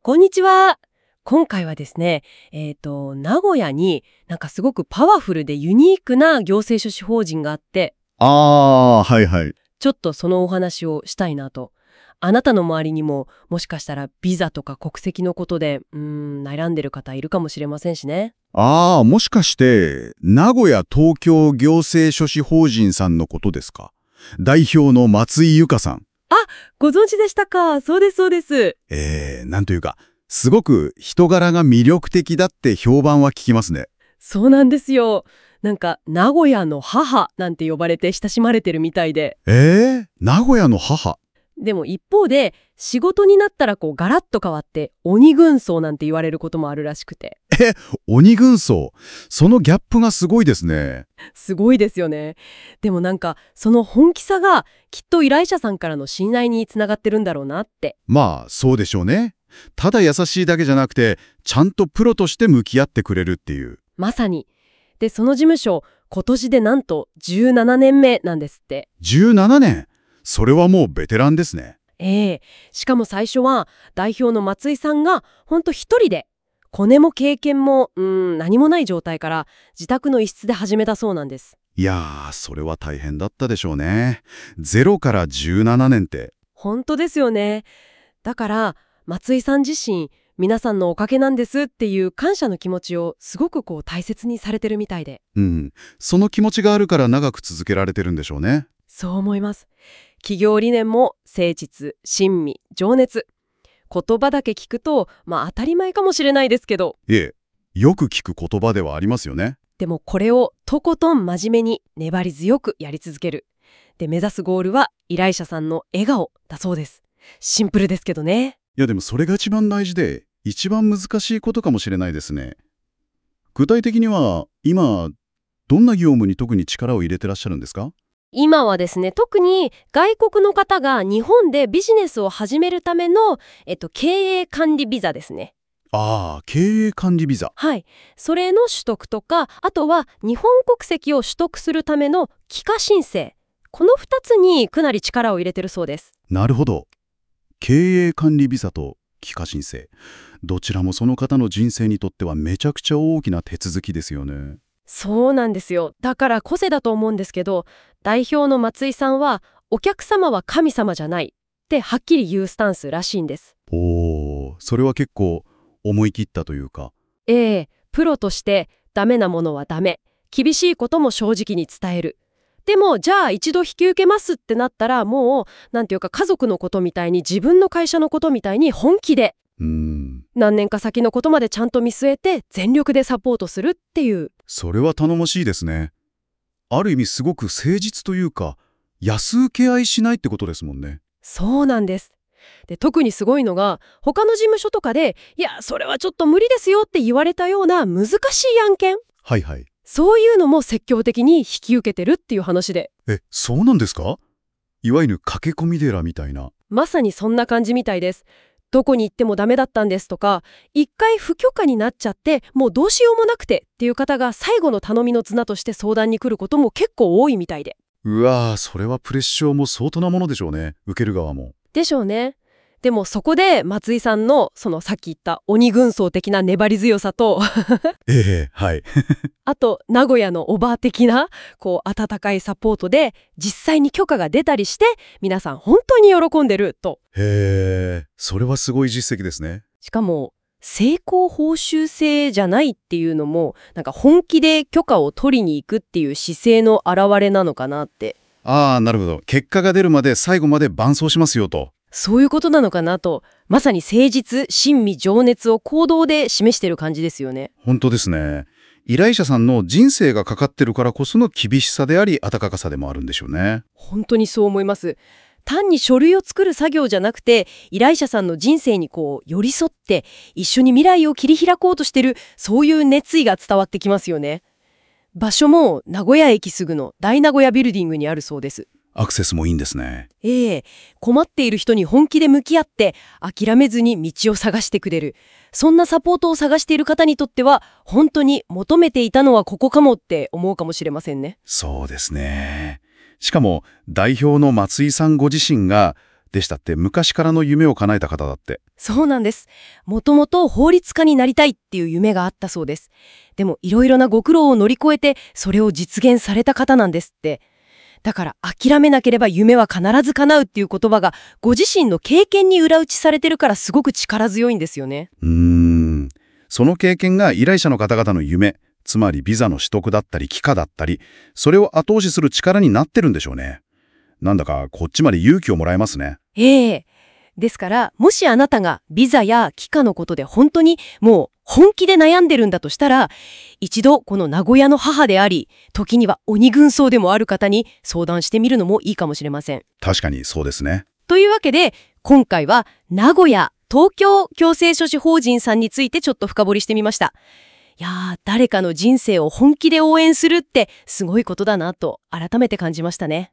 こんにちは。今回はですね、名古屋になんかすごくパワフルでユニークな行政書士法人があって、 はいはい。 ちょっとそのお話をしたいなと。あなたの周りにももしかしたらビザとか国籍のことで、悩んでる方いるかもしれませんしね。 もしかして、名古屋東京行政書士法人さんのことですか？代表の松井由香さん。 ご存知でしたか？そうです、そうです。 なんというか、すごく人柄が魅力的だって評判は聞きますね。 そうなんですよ。なんか、名古屋の母なんて呼ばれて親しまれてるみたいで。 名古屋の母。 でも一方で、仕事になったらガラッと変わって、鬼軍曹なんて言われることもあるらしくて。 鬼軍曹。そのギャップがすごいですね。 すごいですよね。でもなんか、その本気さが、きっと依頼者さんからの信頼につながってるんだろうなって。 まあ、そうでしょうね。ただ優しいだけじゃなくて、ちゃんとプロとして向き合ってくれるっていう。 まさに。で、その事務所、今年でなんと17年目なんですって。 17年。それはもうベテランですね。 しかも最初は、代表の松井さんが、ほんと一人で、コネも経験も、何もない状態から、自宅の一室で始めたそうなんです。 いやー、それは大変だったでしょうね。0から17年って。 本当ですよね。だから、松井さん自身、皆さんのおかげなんですっていう感謝の気持ちをすごく大切にされてるみたいで。 うん。その気持ちがあるから長く続けられてるんでしょうね。 そう思います。企業理念も誠実、親身、情熱。言葉だけ聞くと、当たり前かもしれないですけど、 よく聞く言葉ではありますよね。 でもこれをとことん真面目に粘り強くやり続ける。で、目指すゴールは依頼者さんの笑顔だそうです。シンプルですけどね。 いやでもそれが一番大事で、一番難しいことかもしれないですね。具体的には、今、どんな業務に特に力を入れてらっしゃるんですか？ 今はですね、特に外国の方が日本でビジネスを始めるための、経営管理ビザですね。 経営管理ビザ。 はい。それの取得とか、あとは日本国籍を取得するための帰化申請。この2つにかなり力を入れてるそうです。 なるほど。経営管理ビザと帰化申請。どちらもその方の人生にとってはめちゃくちゃ大きな手続きですよね。 そうなんですよ。だから個性だと思うんですけど、代表の松井さんは、お客様は神様じゃないってはっきり言うスタンスらしいんです。 それは結構思い切ったというか。 プロとしてダメなものはダメ。厳しいことも正直に伝える。でも、じゃあ一度引き受けますってなったら、もう、なんていうか家族のことみたいに自分の会社のことみたいに本気で、何年か先のことまでちゃんと見据えて全力でサポートするっていう。 それは頼もしいですね。ある意味すごく誠実というか、安請け合いしないってことですもんね。 そうなんです。で、特にすごいのが、他の事務所とかで、いや、それはちょっと無理ですよって言われたような難しい案件。 はいはい。 そういうのも積極的に引き受けてるっていう話で。 そうなんですか？いわゆる駆け込み寺みたいな。 まさにそんな感じみたいです。どこに行ってもダメだったんですとか、一回不許可になっちゃって、もうどうしようもなくてっていう方が最後の頼みの綱として相談に来ることも結構多いみたいで。 うわー、それはプレッシャーも相当なものでしょうね。受ける側も。 でしょうね。でもそこで松井さんのそのさっき言った鬼軍曹的な粘り強さとはい。 あと名古屋のおばあ的な温かいサポートで実際に許可が出たりして皆さん本当に喜んでると。 それはすごい実績ですね。 しかも成功報酬制じゃないっていうのもなんか本気で許可を取りに行くっていう姿勢の表れなのかなって。 なるほど。結果が出るまで最後まで伴走しますよと。 そういうことなのかなと、まさに誠実、親身、情熱を行動で示してる感じですよね。 本当ですね。依頼者さんの人生がかかってるからこその厳しさであり温かさでもあるんでしょうね。 本当にそう思います。単に書類を作る作業じゃなくて、依頼者さんの人生に寄り添って、一緒に未来を切り開こうとしてる、そういう熱意が伝わってきますよね。場所も名古屋駅すぐの大名古屋ビルディングにあるそうです。 アクセスもいいんですね。 困っている人に本気で向き合って諦めずに道を探してくれる。そんなサポートを探している方にとっては本当に求めていたのはここかもって思うかもしれませんね。 そうですね。しかも代表の松井さんご自身がでしたって昔からの夢を叶えた方だって。 そうなんです。もともと法律家になりたいっていう夢があったそうです。でもいろいろなご苦労を乗り越えてそれを実現された方なんですって。だから諦めなければ夢は必ず叶うっていう言葉がご自身の経験に裏打ちされてるからすごく力強いんですよね。 その経験が依頼者の方々の夢、つまりビザの取得だったり帰化だったり、それを後押しする力になってるんでしょうね。なんだかこっちまで勇気をもらえますね。 ええ。ですから、もしあなたがビザや帰化のことで本当にもう本気で悩んでるんだとしたら、一度この名古屋の母であり、時には鬼軍曹でもある方に相談してみるのもいいかもしれません。 確かにそうですね。 というわけで、今回は名古屋、東京強制諸子法人さんについてちょっと深掘りしてみました。いやー、誰かの人生を本気で応援するってすごいことだなと改めて感じましたね。